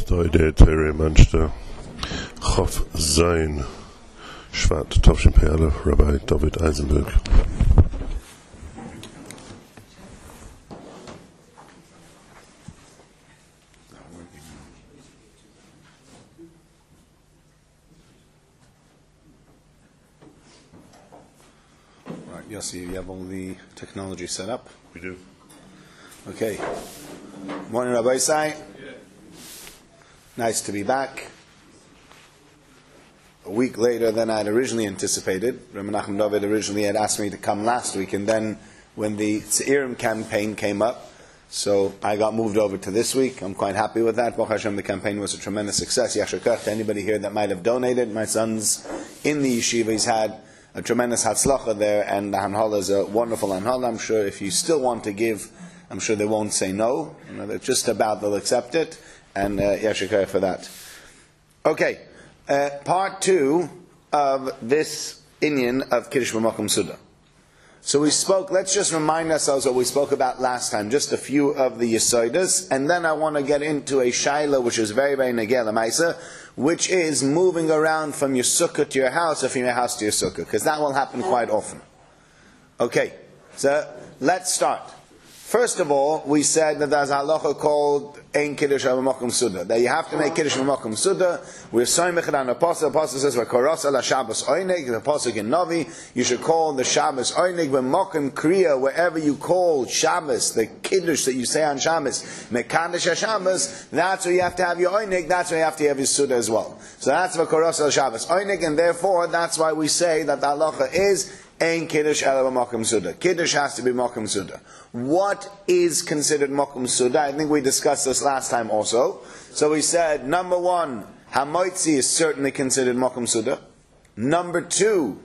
Stoide Tere Manchester Chof Zain Shvat Tovshin Pe'alef Rabbi David Eisenberg. Right, Yossi, you have all the technology set up? We do. Okay. Morning, Rabbi Isai. Nice to be back. A week later than I had originally anticipated. Rabbi Menachem David originally had asked me to come last week, and then when the Tzeirim campaign came up, so I got moved over to this week. I'm quite happy with that. Baruch Hashem, the campaign was a tremendous success. Yashar Koach to anybody here that might have donated. My son's in the yeshiva. He's had a tremendous hatzlacha there, and the Hanhala is a wonderful Hanhala. I'm sure if you still want to give, I'm sure they won't say no. They're just about, they'll accept it. And Yashar Koach for that. Okay, part 2 of this inyan of Kiddush B'Makom Suda. So we spoke, let's just remind ourselves what we spoke about last time, just a few of the Yesoidas, and then I want to get into a Shaila which is very, very Negel Maisa, which is moving around from your sukkah to your house or from your house to your sukkah, because that will happen quite often. Okay, so let's start. First of all, we said that there's a halacha called Ein Kiddush B'Makom Suda, that you have to make Kiddush B'Makom Suda. We're soymech on the Pasuk. The Pasuk says, "V'korasa la Shabbos Oinig." The Pasuk in Navi, you should call the Shabbos Oinig B'Makom Kriya, wherever you call Shabbos, the Kiddush that you say on Shabbos, Mekadosh Shabbos. That's where you have to have your Oinig. That's where you have to have your Suda as well. So that's V'korasa la Shabbos Oinig, and therefore that's why we say that the halacha is Ein Kiddush Ela B'Makom Suda. Kiddush has to be Makom Suda. What is considered Makom Suda? I think we discussed this last time also. So we said, number 1, Hamoitzi is certainly considered Makom Suda. Number 2,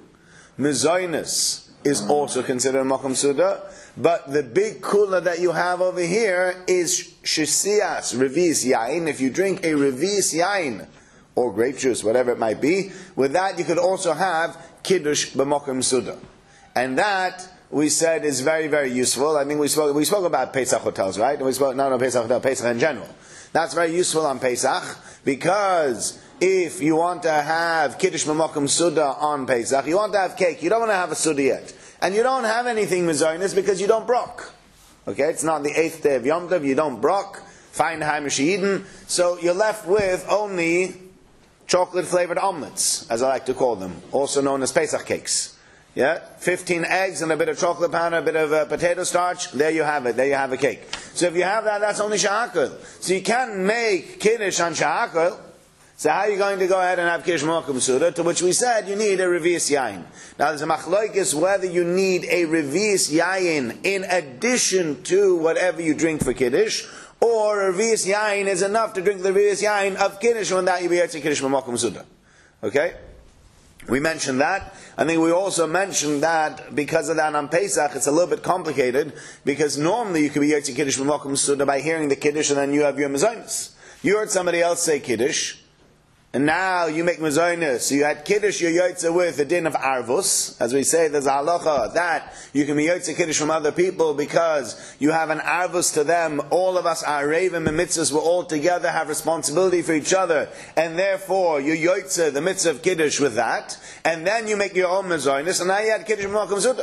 Mizoinus is also considered Makom Suda. But the big kula that you have over here is Shisias, Revis Yain. If you drink a Revis Yain, or grape juice, whatever it might be, with that you could also have Kiddush B'Makom Suda. And that, we said, is very, very useful. I mean, we spoke about Pesach hotels, right? And we spoke, not on Pesach hotel, Pesach in general. That's very useful on Pesach, because if you want to have Kiddush B'Makom Suda on Pesach, you want to have cake, you don't want to have a Suda yet. And you don't have anything Mizoinus because you don't brok. Okay, it's not the 8th day of Yom Tov, you don't brok, Feinheim Shehiden, so you're left with only chocolate-flavored omelets, as I like to call them, also known as Pesach cakes. Yeah, 15 eggs and a bit of chocolate powder, a bit of potato starch. There you have it. There you have a cake. So if you have that, that's only shahakol. So you can't make kiddush on shahakol. So how are you going to go ahead and have kiddush b'makom suda? To which we said you need a revius yain. Now there's a machlokes whether you need a revius yain in addition to whatever you drink for kiddush, or a revius yain is enough to drink the revius yain of kiddush, when that you be able to kiddush b'makom suda. Okay? We mentioned that. I think we also mentioned that because of that on Pesach, it's a little bit complicated, because normally you could be Yotze Kiddush B'Makom Suda by hearing the Kiddush and then you have your Mezainis. You heard somebody else say Kiddush, and now you make Mezainis. So you had Kiddush you're Yotze with the din of Arvus. As we say, there's a halacha that you can be Yotze Kiddush from other people because you have an Arvus to them. All of us are Revim and Mitzvahs, we all together have responsibility for each other, and therefore you Yotze the Mitzvah of Kiddush with that, and then you make your own Mezainis, and now you had Kiddush B'Makom Suda.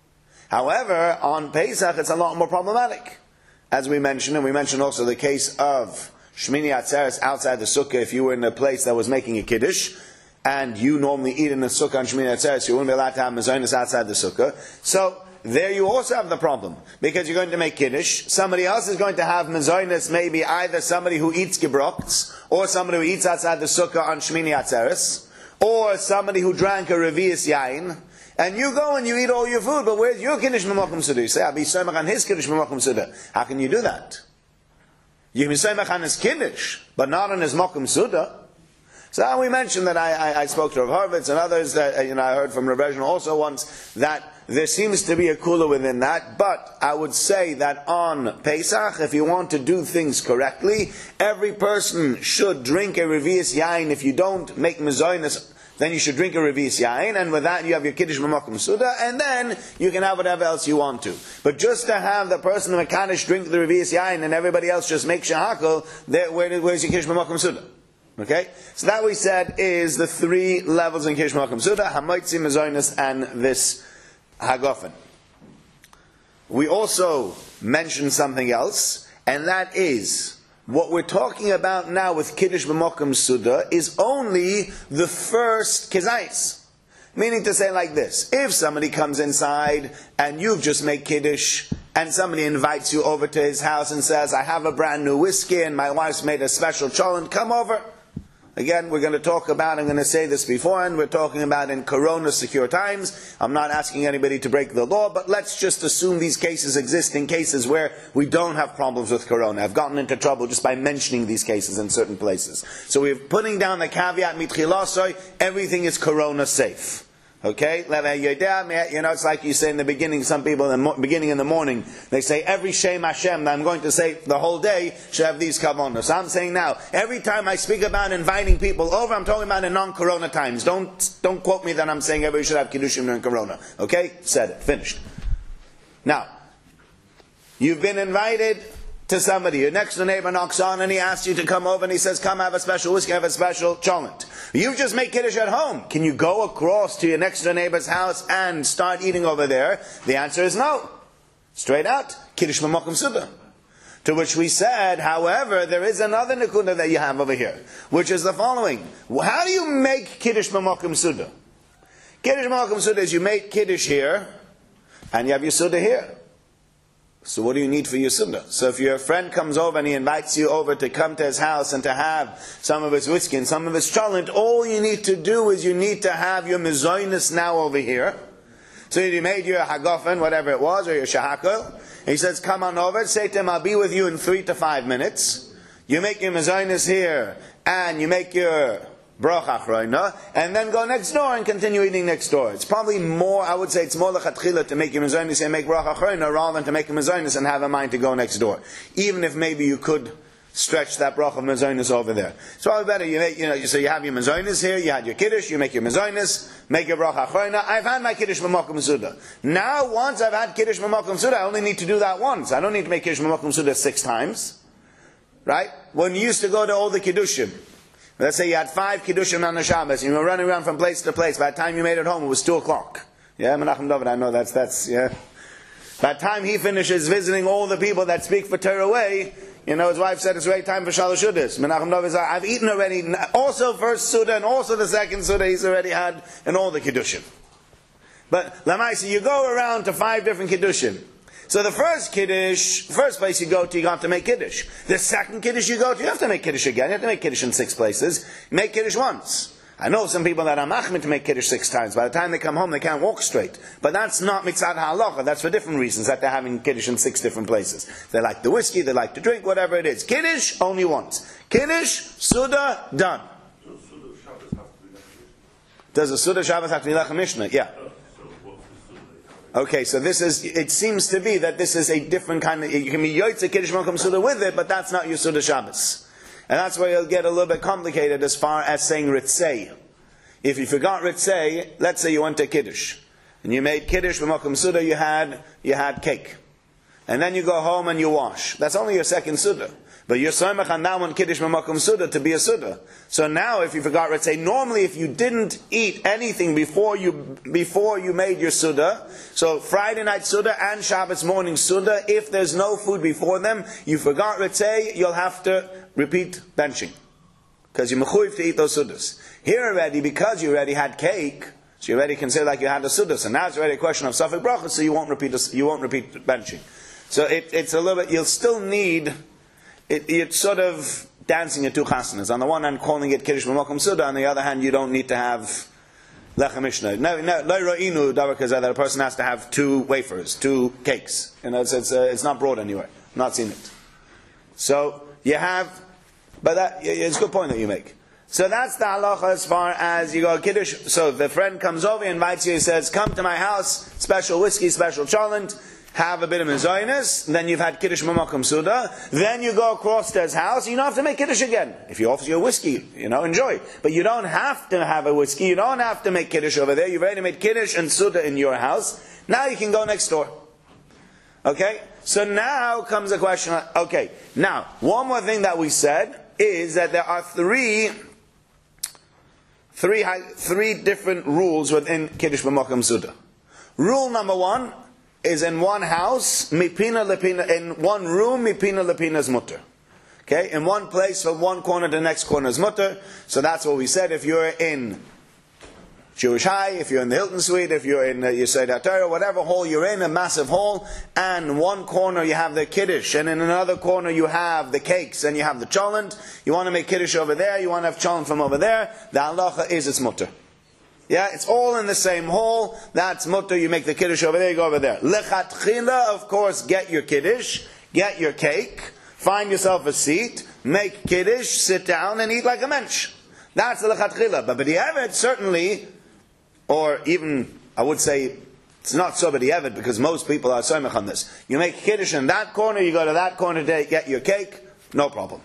However, on Pesach it's a lot more problematic. As we mentioned, and we mentioned also the case of Shmini Atzeres outside the sukkah. If you were in a place that was making a kiddush, and you normally eat in the sukkah on Shmini Atzeres, you wouldn't be allowed to have mezainis outside the sukkah. So there you also have the problem, because you're going to make kiddush. Somebody else is going to have mezainis, maybe either somebody who eats gebrokts, or somebody who eats outside the sukkah on Shmini Atzeres, or somebody who drank a revius yain. And you go and you eat all your food, but where's your kiddush b'makom suda? You say, I'll be soymach on his kiddush b'makom suda. How can you do that? You can be soymach on his kiddush, but not on his makom suda. So we mentioned that I spoke to Rav Horvitz and others that I heard from Rav Reznor also once that there seems to be a kula within that. But I would say that on Pesach, if you want to do things correctly, every person should drink a revius yain. If you don't make mezainis then you should drink a revi'is yain, and with that you have your kiddush b'makom suda, and then you can have whatever else you want to. But just to have the person of Mekadosh drink the revi'is yain and everybody else just make shahakol, where's your kiddush b'makom suda? Okay? So that we said is the 3 levels in kiddush b'makom suda, hamoitzi, mezonos, and this hagofen. We also mentioned something else, and that is, what we're talking about now with Kiddush b'Mokum Suda is only the first Kizayis. Meaning to say like this, if somebody comes inside and you've just made Kiddush, and somebody invites you over to his house and says, I have a brand new whiskey and my wife's made a special cholent, come over. Again, we're going to talk about, I'm going to say this beforehand, we're talking about in Corona secure times. I'm not asking anybody to break the law, but let's just assume these cases exist in cases where we don't have problems with Corona. I've gotten into trouble just by mentioning these cases in certain places. So we're putting down the caveat, mitchilasoi, everything is Corona safe. Okay? It's like you say in the beginning, some people in the beginning in the morning, they say every Shem Hashem that I'm going to say the whole day should have these kavanos. So I'm saying now, every time I speak about inviting people over, I'm talking about in non-Corona times. Don't quote me that I'm saying everybody should have Kiddushim during Corona. Okay? Said it. Finished. Now, you've been invited to somebody. Your next door neighbor knocks on and he asks you to come over and he says, come have a special whiskey, have a special cholent. You've just made Kiddush at home. Can you go across to your next door neighbor's house and start eating over there? The answer is no. Straight out. Kiddush b'Mokum Suda. To which we said, however, there is another nekuda that you have over here, which is the following. How do you make Kiddush b'Mokum Suda? Kiddush b'Mokum Suda is you make Kiddush here and you have your Suda here. So what do you need for your sunnah? So if your friend comes over and he invites you over to come to his house and to have some of his whiskey and some of his cholent, all you need to do is you need to have your mezonos now over here. So you made your hagofen, whatever it was, or your shahakol. He says, come on over, say to him, I'll be with you in 3 to 5 minutes. You make your mezonos here, and you make your bracha achroina, and then go next door and continue eating next door. It's probably more, I would say it's more lechatchila to make your mezonos and make bracha achroina rather than to make a mezonos and have a mind to go next door. Even if maybe you could stretch that bracha of mezonos over there. It's probably better, so you have your mezonos here, you had your kiddush, you make your mezonos, make your bracha achroina. I've had my kiddush b'Mokum Suda. Now, once I've had kiddush b'Mokum Suda, I only need to do that once. I don't need to make kiddush b'Mokum Suda 6 times. Right? When you used to go to all the kiddushim, let's say you had 5 kiddushim on the Shabbos, and you were running around from place to place. By the time you made it home, it was 2 o'clock. Yeah, Menachem David, I know that's, yeah. By the time he finishes visiting all the people that speak for Torah way, his wife said it's right time for Shalosh Sudas. Menachem David said, I've eaten already, also first Suda and also the second Suda he's already had in all the kiddushim. But, Lamaisi, you go around to 5 different kiddushim. So the first Kiddush, first place you go to, you have to make Kiddush. The second Kiddush you go to, you have to make Kiddush again. You have to make Kiddush in 6 places. Make Kiddush once. I know some people that are machmir to make Kiddush 6 times. By the time they come home, they can't walk straight. But that's not mitzad halacha. That's for different reasons, that they're having Kiddush in 6 different places. They like the whiskey, they like to drink, whatever it is. Kiddush, only once. Kiddush, Suda, done. Does a Suda Shabbos have to be Lechem Mishnah? Yeah. Okay, so it seems to be that this is a different kind of, you can be Yotze Kiddush b'Mokum Suda with it, but that's not your Suda Shabbos. And that's where you'll get a little bit complicated as far as saying Ritzei. If you forgot Ritzei, let's say you went to Kiddush, and you made Kiddush b'Mokum Suda, you had cake. And then you go home and you wash. That's only your second Suda. But you're soymach on that one Kiddush b'Mokum Suda to be a Suda. So now if you forgot Ritzei, normally if you didn't eat anything before you made your Suda, so Friday night Suda and Shabbos morning Suda, if there's no food before them, you forgot Ritzei, you'll have to repeat benching. Because you're mechuyev to eat those Sudas. Here already, because you already had cake, so you already can say like you had a Suda. So now it's already a question of Safek Bracha, so you won't repeat benching. So it's a little bit, you'll still need, it's sort of dancing at 2 chasanas. On the one hand, calling it Kiddush b'Mokum Suda. On the other hand, you don't need to have Lechem Mishnah. No, lo ro'inu davar kazeh that a person has to have 2 wafers, 2 cakes. It's not brought anywhere. I'm not seen it. So you have, but it's a good point that you make. So that's the halacha as far as you go Kiddush. So the friend comes over, he invites you, he says, come to my house, special whiskey, special cholent. have a bit of mezainis, then you've had Kiddush B'Makom Suda, then you go across to his house, you don't have to make Kiddush again. If he offers you a whiskey, enjoy. But you don't have to have a whiskey, you don't have to make Kiddush over there, you've already made Kiddush and Suda in your house, now you can go next door. Okay? So now comes the question, okay, now, one more thing that we said is that there are three different rules within Kiddush B'Makom Suda. Rule number one is in one house, mipina lepina, in one room, mipina lepina is mutter. Okay, in one place from one corner to the next corner is mutter. So that's what we said. If you're in Jewish High, if you're in the Hilton Suite, if you're in Yesod HaTorah, whatever hall you're in, a massive hall, and one corner you have the Kiddush, and in another corner you have the cakes, and you have the cholent, you want to make Kiddush over there, you want to have cholent from over there, the halacha is it's mutter. Yeah, it's all in the same hall. That's mutter. You make the Kiddush over there, you go over there. Lechatchila, of course, get your Kiddush, get your cake, find yourself a seat, make Kiddush, sit down and eat like a mensch. That's the lechatchila. But b'di'evet, certainly, or even, I would say, it's not so b'di'evet because most people are soymech on this. You make Kiddush in that corner, you go to that corner to get your cake, no problem.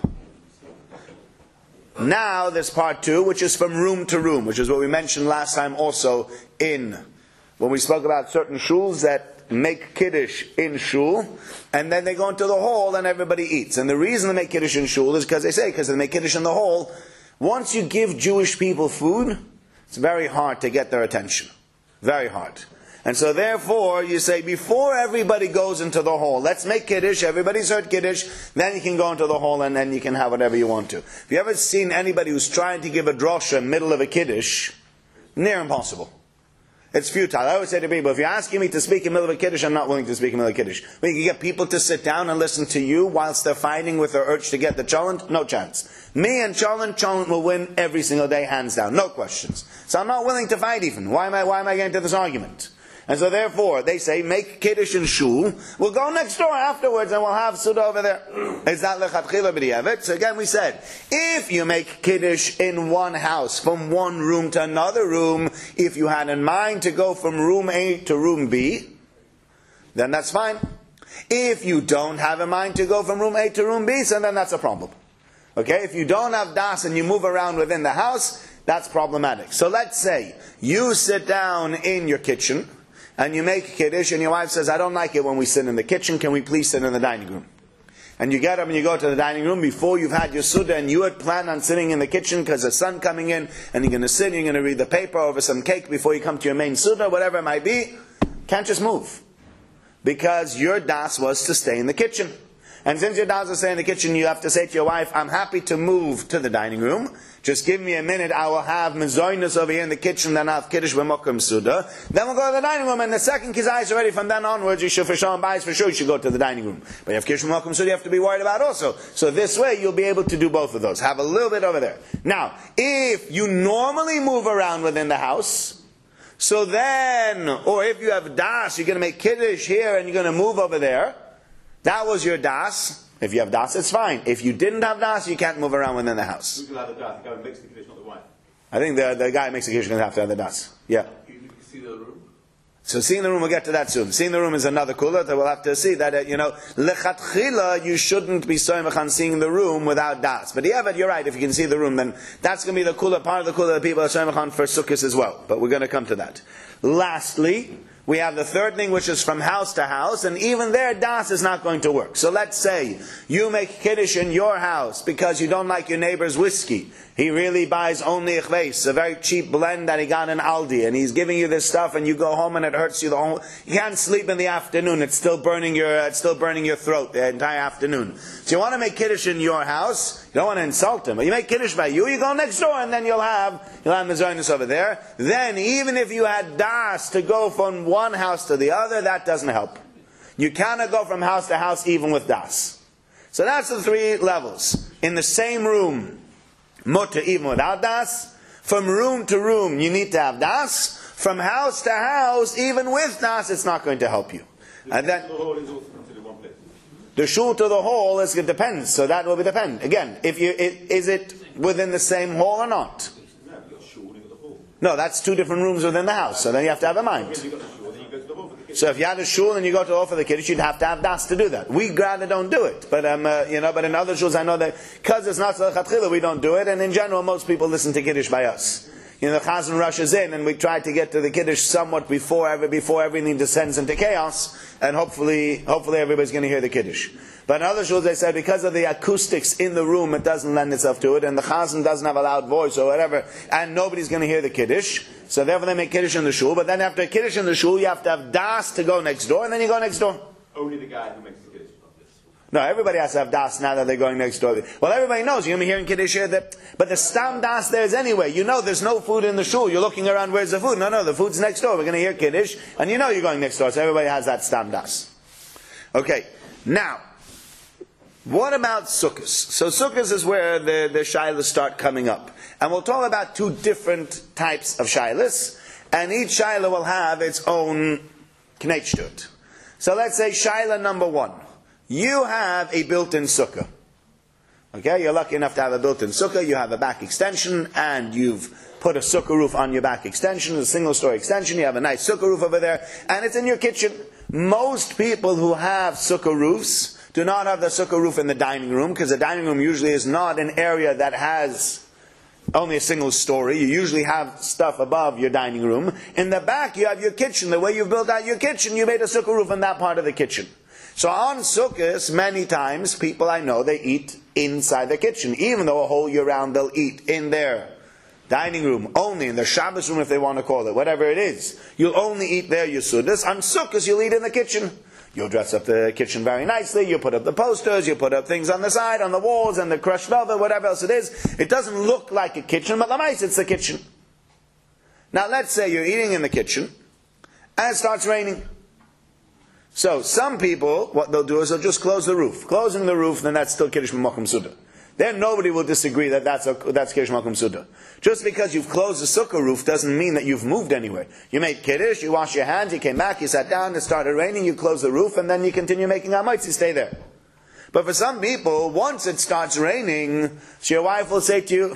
Now there's part two, which is from room to room, which is what we mentioned last time also when we spoke about certain shuls that make Kiddush in shul, and then they go into the hall and everybody eats. And the reason they make Kiddush in shul is because they make Kiddush in the hall. Once you give Jewish people food, it's very hard to get their attention. Very hard. And so therefore, you say, before everybody goes into the hall, let's make Kiddush, everybody's heard Kiddush, then you can go into the hall and then you can have whatever you want to. If you ever seen anybody who's trying to give a drosha in the middle of a Kiddush, near impossible. It's futile. I always say to people, if you're asking me to speak in the middle of a Kiddush, I'm not willing to speak in the middle of a Kiddush. When you can get people to sit down and listen to you whilst they're fighting with their urge to get the cholent, no chance. Me and cholent will win every single day, hands down, no questions. So I'm not willing to fight even. Why am I getting into this argument? And so therefore, they say, make Kiddush in shul. We'll go next door afterwards and we'll have Suda over there. Is that lechatchila b'di'evet? So again we said, if you make Kiddush in one house, from one room to another room, if you had in mind to go from room A to room B, then that's fine. If you don't have in mind to go from room A to room B, so then that's a problem. Okay, if you don't have das and you move around within the house, that's problematic. So let's say, you sit down in your kitchen, and you make Kiddush, and your wife says, I don't like it when we sit in the kitchen, can we please sit in the dining room? And you get up and you go to the dining room before you've had your Suda, and you had planned on sitting in the kitchen because the sun coming in, and you're going to sit and you're going to read the paper over some cake before you come to your main Suda, whatever it might be, can't just move. Because your das was to stay in the kitchen. And since your das is to stay in the kitchen, you have to say to your wife, I'm happy to move to the dining room. Just give me a minute, I will have mezoinus over here in the kitchen, then I'll have Kiddush B'Makom Suda. Then we'll go to the dining room, and the second kizai is already from then onwards, you should for sure and bias for sure, you should go to the dining room. But you have Kiddush B'Makom Suda you have to be worried about also. So this way, you'll be able to do both of those. Have a little bit over there. Now, if you normally move around within the house, so then, or if you have das, you're going to make Kiddush here, and you're going to move over there, that was your das. If you have das, it's fine. If you didn't have das, you can't move around within the house. Who's allowed the das? The guy who makes the Kiddush, not the wife. I think the guy who makes the Kiddush is going to have the das. Yeah. You can see the room. So seeing the room, we'll get to that soon. Seeing the room is another kula that we'll have to see that, lechatchila, you shouldn't be soymech on seeing the room without das. But yeah, but you're right, if you can see the room, then that's going to be the kula, part of the kula that people are soymech on for sukkahs as well. But we're going to come to that. Lastly, we have the third thing, which is from house to house, and even there, das is not going to work. So let's say you make Kiddush in your house because you don't like your neighbor's whiskey. He really buys only Ichves, a very cheap blend that he got in Aldi, and he's giving you this stuff, and you go home and it hurts you the whole. You can't sleep in the afternoon; it's still burning your throat the entire afternoon. So you want to make Kiddush in your house. You don't want to insult him, but you make Kiddush by you. You go next door, and then you'll have mezainis over there. Then, even if you had das to go from one house to the other, that doesn't help. You cannot go from house to house even with das. So that's the three levels in the same room. Mutter even without das. From room to room, you need to have das. From house to house, even with das, it's not going to help you. And then the shul to the hall it depends. So that will depend. Again, is it within the same hall or not? No, that's two different rooms within the house. So then you have to have a mind. So if you had a shul and you go to offer the kiddush, you'd have to have das to do that. We rather don't do it, but but in other shuls I know that because it's not lechatchila, we don't do it. And in general, most people listen to kiddush by us. The chazan rushes in, and we try to get to the kiddush somewhat before everything descends into chaos, and hopefully everybody's going to hear the kiddush. But in other shuls, they said because of the acoustics in the room, it doesn't lend itself to it, and the chazan doesn't have a loud voice or whatever, and nobody's going to hear the kiddush. So therefore, they make kiddush in the shul. But then after a kiddush in the shul, you have to have das to go next door, and then you go next door. Only the guy who makes the kiddush like this. No, everybody has to have das now that they're going next door. Well, everybody knows you're going to be hearing kiddush here, but the stam das there is anyway. You know there's no food in the shul. You're looking around, where's the food? No, the food's next door. We're going to hear kiddush, and you know you're going next door. So everybody has that stam das. Okay, now, what about sukkahs? So sukkahs is where the shilas start coming up. And we'll talk about two different types of shilas, and each shilah will have its own knetstut. So let's say shilah number 1. You have a built-in sukkah. Okay, you're lucky enough to have a built-in sukkah, you have a back extension, and you've put a sukkah roof on your back extension, a single-story extension, you have a nice sukkah roof over there, and it's in your kitchen. Most people who have sukkah roofs do not have the sukkah roof in the dining room, because the dining room usually is not an area that has only a single story. You usually have stuff above your dining room. In the back you have your kitchen. The way you've built out your kitchen, you made a sukkah roof in that part of the kitchen. So on sukkahs, many times, people I know, they eat inside the kitchen. Even though a whole year round they'll eat in their dining room, only in their Shabbos room if they want to call it, whatever it is. You'll only eat there your sudas. On sukkahs you'll eat in the kitchen. You'll dress up the kitchen very nicely, you'll put up the posters, you'll put up things on the side, on the walls, and the crushed lava, whatever else it is. It doesn't look like a kitchen, but lamais, it's the kitchen. Now let's say you're eating in the kitchen, and it starts raining. So some people, what they'll do is they'll just close the roof. Closing the roof, then that's still Kiddush B'Mokum Suda. Then nobody will disagree that that's Kiddush B'Mokum Suda. Just because you've closed the sukkah roof doesn't mean that you've moved anywhere. You made Kiddush, you washed your hands, you came back, you sat down, it started raining, you close the roof, and then you continue making Hamaitz, you stay there. But for some people, once it starts raining, so your wife will say to you,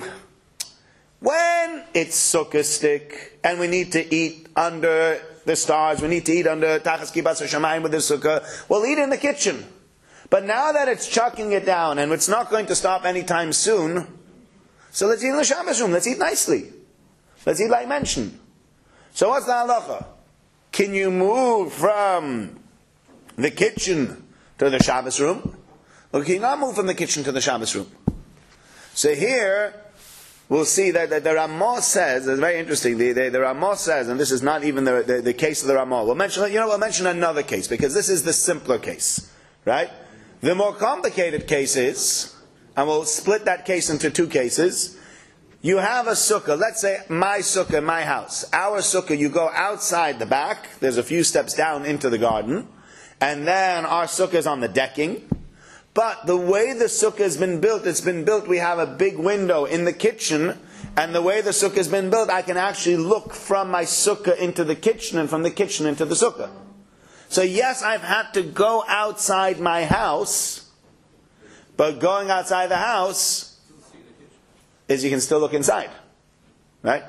when it's sukkah stick, and we need to eat under the stars, we need to eat under Tachas Kibbutz HaShamayim with the sukkah, we'll eat in the kitchen. But now that it's chucking it down, and it's not going to stop anytime soon, so let's eat in the Shabbos room, let's eat nicely. Let's eat like mentioned. So what's the halacha? Can you move from the kitchen to the Shabbos room? Or can you not move from the kitchen to the Shabbos room? So here, we'll see that the Ramah says, it's very interesting, the Ramah says, and this is not even the case of the Ramah. We'll mention another case, because this is the simpler case. Right? The more complicated case is, and we'll split that case into two cases. You have a sukkah, let's say my sukkah, my house. Our sukkah, you go outside the back, there's a few steps down into the garden, and then our sukkah is on the decking. But the way the sukkah has been built, we have a big window in the kitchen, and the way the sukkah has been built, I can actually look from my sukkah into the kitchen, and from the kitchen into the sukkah. So yes, I've had to go outside my house, but going outside the house is you can still look inside. Right?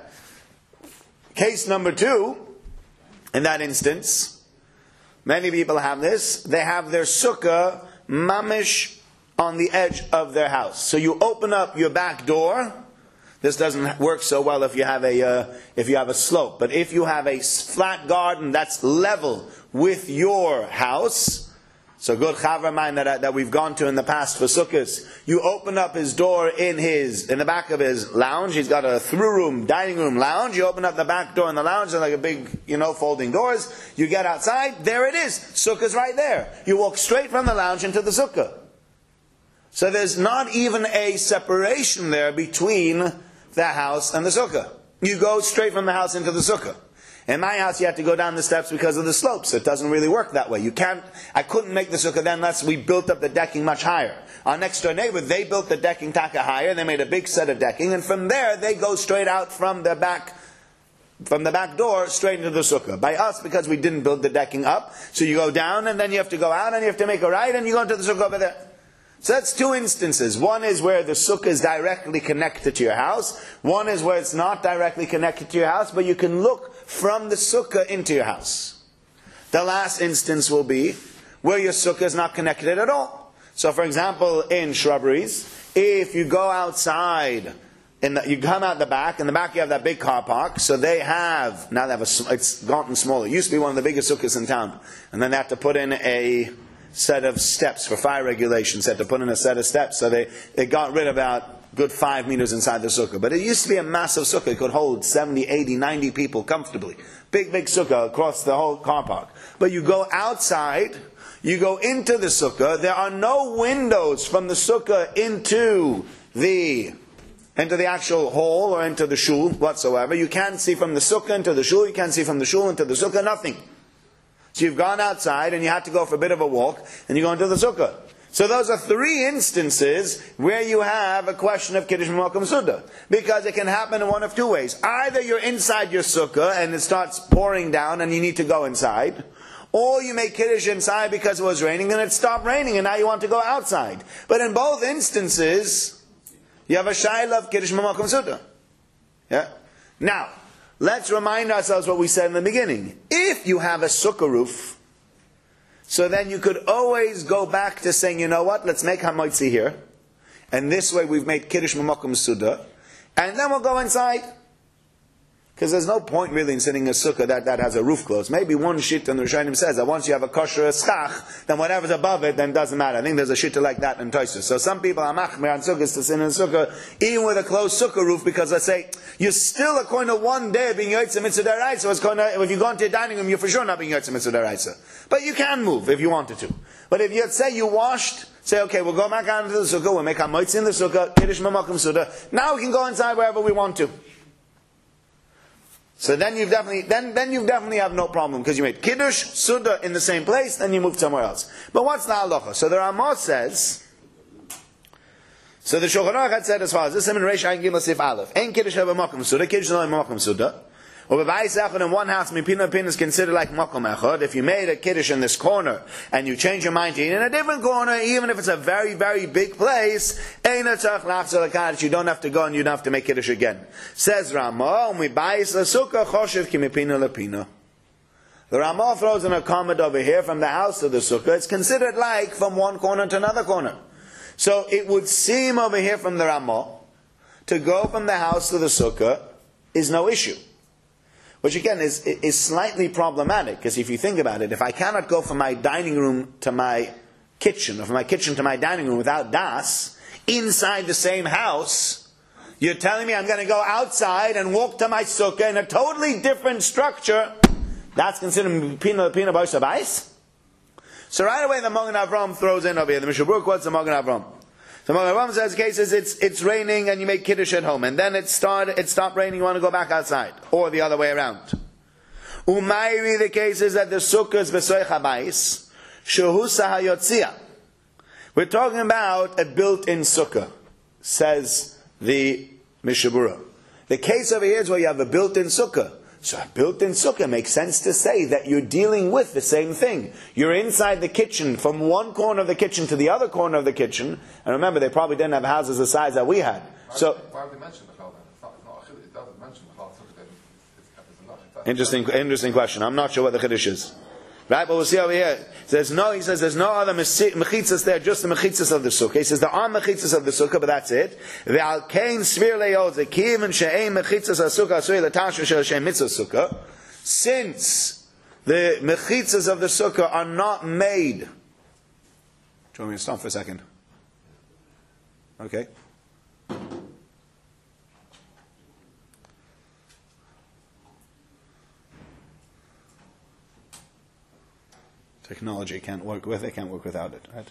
Case number 2, in that instance, many people have this, they have their sukkah mamish on the edge of their house. So you open up your back door. This doesn't work so well if you have a slope. But if you have a flat garden that's level with your house, so good chaver mine that we've gone to in the past for sukkahs, you open up his door in the back of his lounge. He's got a through-room, dining room lounge. You open up the back door in the lounge, and like a big, folding doors. You get outside, there it is. Sukkah's right there. You walk straight from the lounge into the sukkah. So there's not even a separation there between the house and the sukkah. You go straight from the house into the sukkah. In my house, you have to go down the steps because of the slopes. It doesn't really work that way. I couldn't make the sukkah then unless we built up the decking much higher. Our next door neighbor, they built the decking taka higher. They made a big set of decking, and from there they go straight out from the back door straight into the sukkah. By us, because we didn't build the decking up, so you go down and then you have to go out and you have to make a right and you go into the sukkah over there. So that's two instances. One is where the sukkah is directly connected to your house. One is where it's not directly connected to your house, but you can look from the sukkah into your house. The last instance will be where your sukkah is not connected at all. So for example, in shrubberies, if you go outside, you come out the back, in the back you have that big car park, so it's gotten smaller. It used to be one of the biggest sukkahs in town. And then they had to put in a set of steps for fire regulations, they had to put in a set of steps, so they got rid of about good 5 meters inside the sukkah. But it used to be a massive sukkah. It could hold 70, 80, 90 people comfortably. Big sukkah across the whole car park. But you go outside, you go into the sukkah, there are no windows from the sukkah into the actual hall or into the shul whatsoever. You can't see from the sukkah into the shul, you can't see from the shul into the sukkah, nothing. So you've gone outside and you had to go for a bit of a walk and you go into the sukkah. So those are 3 instances where you have a question of Kiddush B'Makom Suda. Because it can happen in one of 2 ways. Either you're inside your sukkah and it starts pouring down and you need to go inside. Or you make Kiddush inside because it was raining and it stopped raining and now you want to go outside. But in both instances, you have a shayla of Kiddush B'Makom Suda. Yeah? Now, let's remind ourselves what we said in the beginning. If you have a sukkah roof, so then you could always go back to saying, you know what, let's make Hamoitzi here. And this way we've made Kiddush B'Makom Suda. And then we'll go inside. Because there's no point really in sitting in a sukkah that has a roof closed. Maybe one shit in the Rishonim says that once you have a kosher schach, then whatever's above it, then doesn't matter. I think there's a shit like that in Tosfos. So some people are machmir on sukkahs to sit in a sukkah, even with a closed sukkah roof, because let's say, you're still according to one day being Yotzei Mitzvah D'Oraisa. If you go into your dining room, you're for sure not being Yotzei Mitzvah D'Oraisa. But you can move if you wanted to. But if you say you washed, say, okay, we'll go back out into the sukkah, we'll make Hamoitzi in the sukkah, Kiddush B'Makom Suda. Now we can go inside wherever we want to. So then you've definitely have no problem, because you made Kiddush, Suda in the same place, then you moved somewhere else. But what's the halacha? So the Ramah says, so the Shulchan Aruch had said as follows, this is in Reish Ayin Gimel Sif Aleph, Ein Kiddush B'Makom Suda, Kiddush B'Makom Suda, or b'bayis echad in one house, mipina pin is considered like makom echad. If you made a kiddush in this corner and you change your mind to eat in a different corner, even if it's a very, very big place, ein tzarich lachzor lekaddish. You don't have to go and you don't have to make kiddush again. Says Ramah, u'mibayis l'sukkah choshev ki mipina lepina. The Ramah throws in a comment over here from the house to the sukkah. It's considered like from one corner to another corner. So it would seem over here from the Ramah to go from the house to the sukkah is no issue. Which again is slightly problematic, because if you think about it, if I cannot go from my dining room to my kitchen, or from my kitchen to my dining room without das, inside the same house, you're telling me I'm going to go outside and walk to my sukkah in a totally different structure, that's considered pina b'osa bais? So right away the Magen Avraham throws in over here, the Mishnah Berurah quotes the Magen Avraham. The Magen Avraham says, cases it's raining and you make kiddush at home, and then it stopped raining, you want to go back outside, or the other way around. Umayri, the case is that the sukkah is b'soich habayis, shehusa hayotzia. We're talking about a built-in sukkah, says the Mishnah Berurah. The case over here is where you have a built-in sukkah. So a built-in sukkah makes sense to say that you're dealing with the same thing. You're inside the kitchen, from one corner of the kitchen to the other corner of the kitchen. And remember, they probably didn't have houses the size that we had. So, why would they mention the cloud? It doesn't mention the cloud. Interesting question. I'm not sure what the chiddush is. Right, but we'll see over here. He says no other mechitzas there, just the mechitzas of the sukkah. He says there are mechitzas of the sukkah, but that's it. Ve'al kein svir le'od zekiv and she'ein mechitzas ha'sukkah asuri l'tashu shel she'em mitzvah sukkah. Since the mechitzas of the sukkah are not made. Do you want me to stop for a second? Okay. Technology can't work with it, can't work without it, right?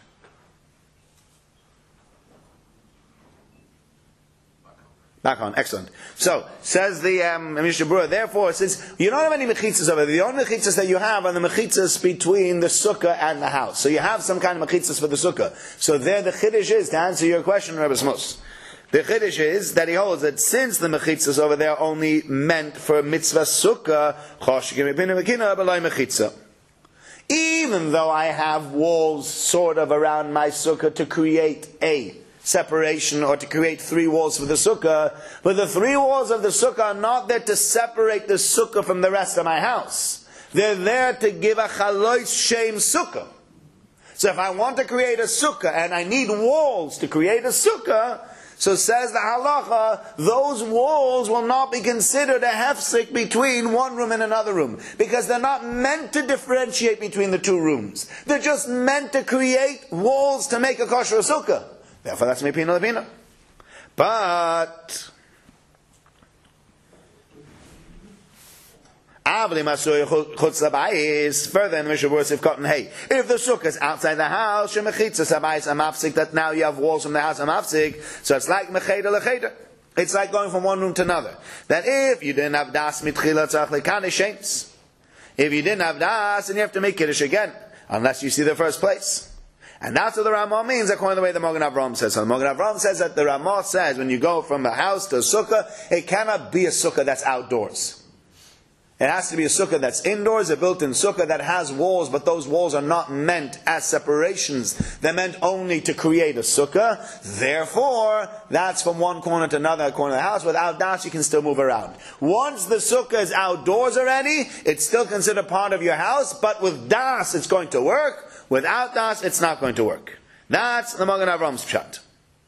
Back on, excellent. So, says the Mishnah Berurah, therefore, since you don't have any mechitzas over there, the only mechitzas that you have are the mechitzas between the sukkah and the house. So you have some kind of mechitzas for the sukkah. So there the chiddush is, to answer your question, Rebbe Smus. The chiddush is that he holds that since the mechitzas over there are only meant for mitzvah sukkah, choshkim epina mekina b'loi mechitzah. Even though I have walls sort of around my sukkah to create a separation, or to create 3 walls for the sukkah, but the 3 walls of the sukkah are not there to separate the sukkah from the rest of my house. They're there to give a chalois shem sukkah. So if I want to create a sukkah and I need walls to create a sukkah, so says the halacha, those walls will not be considered a hefsek between one room and another room, because they're not meant to differentiate between the two rooms. They're just meant to create walls to make a kosher sukkah. Therefore that's mipina lepina. But further in the Mishnah verse of cotton hay. If the sukkah is outside the house, that now you have walls from the house, so it's like mecheder lecheder. It's like going from one room to another. That if you didn't have das mitchila tzach lekane shems. If you didn't have das, then you have to make kiddush again, unless you see the first place. And that's what the Ramah means, according to the way the Magen Avraham says. So the Magen Avraham says that the Ramah says when you go from a house to a sukkah, it cannot be a sukkah that's outdoors. It has to be a sukkah that's indoors, a built-in sukkah that has walls, but those walls are not meant as separations. They're meant only to create a sukkah. Therefore, that's from one corner to another corner of the house. Without das, you can still move around. Once the sukkah is outdoors already, it's still considered part of your house, but with das, it's going to work. Without das, it's not going to work. That's the Magen Avraham's pshat.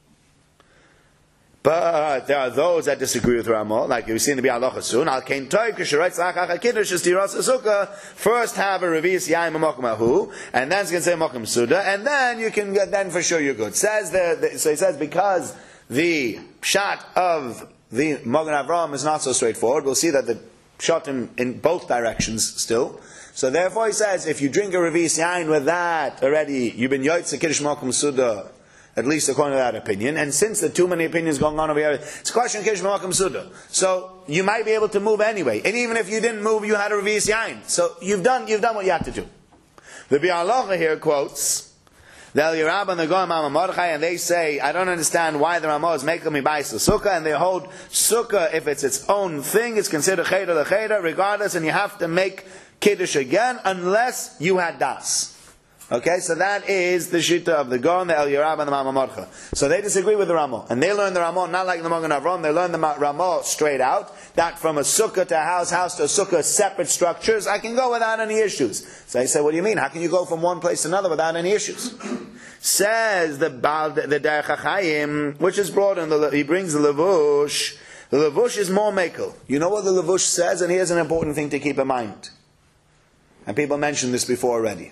But there are those that disagree with Ramah, like we've seen the Bi'alacha soon. Al kein toy k'sheretz lachach kiddush is tiras sukkah. First have a revius yaim makom ahu, and then it's going to say makom suda, and then you can then for sure you're good. So he says because the pshat of the Magen Avraham is not so straightforward. We'll see that the pshat in both directions still. So therefore he says if you drink a revius yain with that already, you've been yoytze kiddush makom suda. At least according to that opinion. And since there are too many opinions going on over here, it's a question of Kiddush Malkum Suda. So you might be able to move anyway. And even if you didn't move, you had a revius yain. So you've done what you had to do. The Bi'alacha here quotes the El Yerab and the Goyim Mama Mordechai, and they say, I don't understand why the Ramah is making me buy the sukkah, and they hold sukkah, if it's its own thing, it's considered cheder l'cheder, regardless, and you have to make Kiddush again, unless you had das. Okay, so that is the shita of the Gaon, the El Yerab, and the Mama Mordechai. So they disagree with the Ramah. And they learn the Ramah not like the Magen Avraham, they learn the Ramah straight out, that from a sukkah to a house to a sukkah, separate structures, I can go without any issues. So they say, what do you mean? How can you go from one place to another without any issues? Says the Derech HaChaim, which is brought in he brings the Levush. The Levush is more mekel. You know what the Levush says? And here's an important thing to keep in mind. And people mentioned this before already.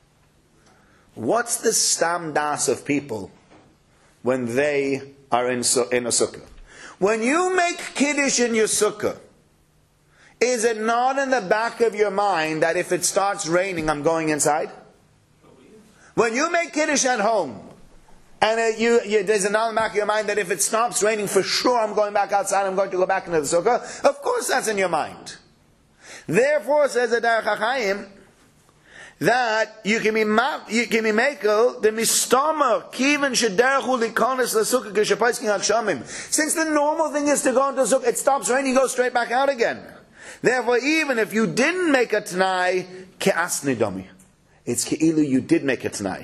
What's the stam das of people when they are in a sukkah? When you make kiddush in your sukkah, is it not in the back of your mind that if it starts raining, I'm going inside? When you make kiddush at home, and there's another in the back of your mind that if it stops raining, for sure I'm going back outside, I'm going to go back into the sukkah, of course that's in your mind. Therefore, says the Derech HaChaim, that you can be mekel the mistama kiven shederchu likonis l'sukkah k'shepaiskin hakshamim. Since the normal thing is to go into the sukkah, it stops raining, you go straight back out again. Therefore, even if you didn't make a t'nai, ke'asni domi, it's ke'ilu you did make a t'nai.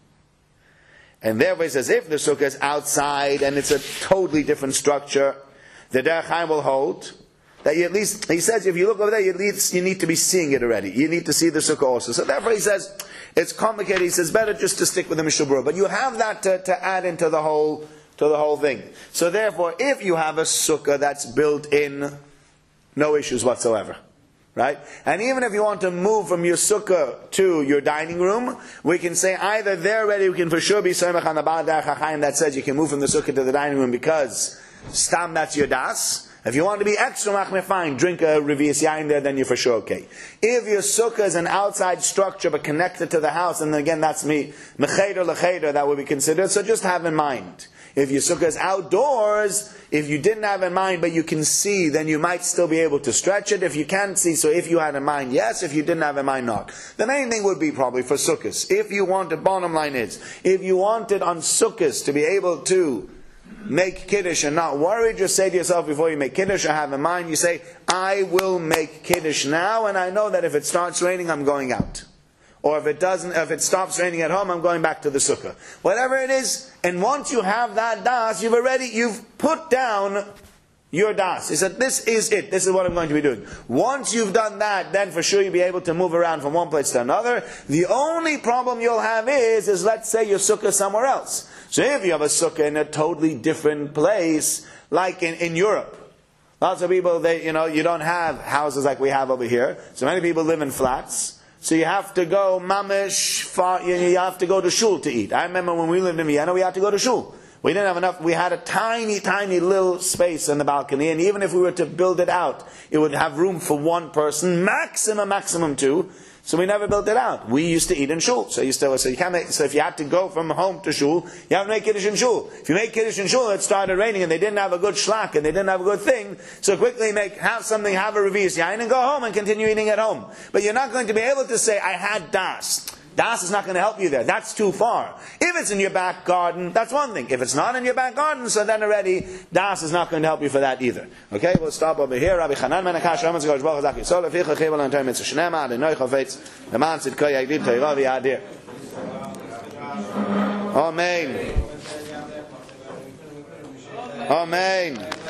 And therefore, he says if the sukkah is outside and it's a totally different structure, the Derech HaChaim will hold that you at least, he says, if you look over there, you need to be seeing it already. You need to see the sukkah also. So therefore he says, it's complicated. He says, better just to stick with the Mishnah Berurah. But you have that to add into the whole thing. So therefore, if you have a sukkah that's built in, no issues whatsoever. Right? And even if you want to move from your sukkah to your dining room, we can say either there already, we can for sure be Soymach on the Baal Derech HaChaim that says you can move from the sukkah to the dining room because stam that's your das. If you want to be extra machmir, fine, drink a revius yain there, then you're for sure okay. If your sukkah is an outside structure but connected to the house, and again that's mecheder lecheder, that would be considered, so just have in mind. If your sukkah is outdoors, if you didn't have in mind but you can see, then you might still be able to stretch it. If you can't see, so if you had in mind, yes. If you didn't have in mind, not. The main thing would be probably for sukkahs. If you wanted, bottom line is, if you wanted on sukkahs to be able to make kiddush and not worry, just say to yourself before you make kiddush or have in mind, you say, I will make kiddush now, and I know that if it starts raining, I'm going out. Or if it stops raining at home, I'm going back to the sukkah. Whatever it is, and once you have that das, you've put down your das. He said, this is it. This is what I'm going to be doing. Once you've done that, then for sure you'll be able to move around from one place to another. The only problem you'll have is let's say your sukkah somewhere else. So if you have a sukkah in a totally different place, like in Europe, lots of people, you don't have houses like we have over here. So many people live in flats. So you have to go mamish far, you have to go to shul to eat. I remember when we lived in Vienna, we had to go to shul. We didn't have enough. We had a tiny, tiny little space in the balcony, and even if we were to build it out, it would have room for one person, maximum two. So we never built it out. We used to eat in shul. So you can't make. So if you had to go from home to shul, you have to make kiddush in shul. If you make kiddush in shul, it started raining, and they didn't have a good shlak, and they didn't have a good thing. So quickly have a revius yain, and go home and continue eating at home. But you're not going to be able to say, I had das. Das is not going to help you there. That's too far. If it's in your back garden, that's one thing. If it's not in your back garden, so then already das is not going to help you for that either. Okay, we'll stop over here. Rabbi Chanan Menakash Raman Zgosh Baruch Zaki Sol Aficha Chibal Antar Mitzvah Shnema Adonai Chafetz Leman Tzidkei Yagdib Teira V'Yadir. Amen. Amen.